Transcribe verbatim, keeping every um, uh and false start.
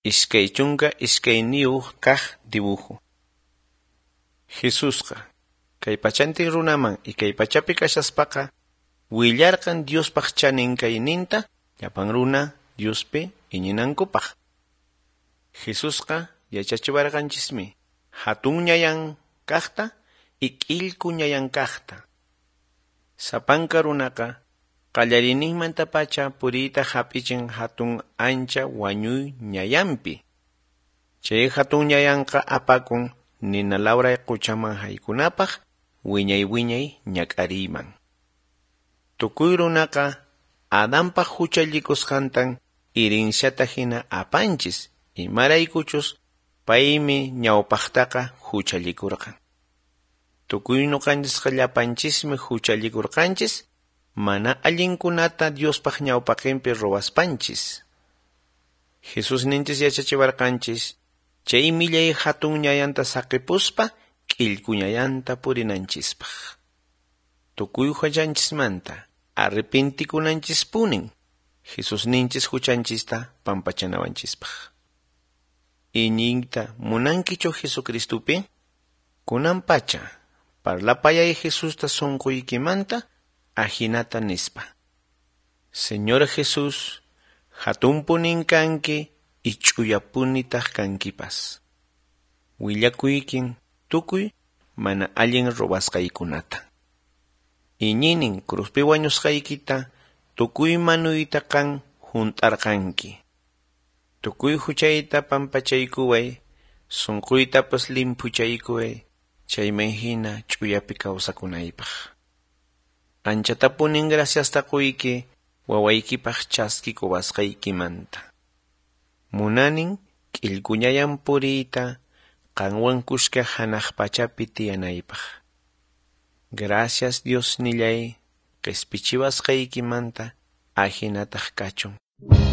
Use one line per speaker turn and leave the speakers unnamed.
iskay chunka iskayniyuq kaq dibujo. Jesusqa kay pachantin runaman y kay pachapi kashaspaqa willarqan Diospaq chaninkayninta llapan runa Diospi iñinankupaq. Jesusqa yachachiwarqanchismi hatun ñayan kaqta y k'illku ñayan kaqta. Sapanka runaqa qallariyninmanta pacha puriyta hap'ichin hatun ancha wañuy ñayanpi. Chay hatun ñayanqa apakun nina lawray quchaman haykunapaq wiñay wiñay ñak'ariyman. Tukuy runaqa Adanpaq huchallikusqantan irinsyata hina apanchis imaraykuchus paymi ñawpaqtaqa huchallikurqan. Tukuy nuqanchisqa llapanchismi huchallikurqanchis mana allinkunata Diospaq ñawpaqinpi ruwaspanchis. Jesus ninchis yachachiwarqanchis chay millay hatun ñayanta saqipuspa k'illku ñayanta purinanchispaq. Tukuy huchanchismanta arrepentikunanchis punin Jesus ninchis huchanchista pampachanawanchispaq. Iñiyta munankichu Jesucristupi? Kunan pacha parlapayay Jesusta sunquykimanta ajinata nispa. Señor Jesus, hatun punin kanki y ch'uyapunitaq kankipas. Willakuykin tukuy mana allin ruwasqaykunata. Iñinin cruzpi wañusqaykita tukuy manuyta kan hunt'arqanki. Tukuy huchayta pampachaykuway, sunquytapas limpuchaykuway, chayman hina ch'uyapi kawsakunaypaq. Anchata punin graciasta quyki wawaykipaq chaskiku wasqaykimanta. Munanin k'illkuñayan puriyta qanwan kushka hanaq pachapi tiyanaypaq. Gracias Dios nillay q'ispichiwasqaykimanta ajinataq kachun.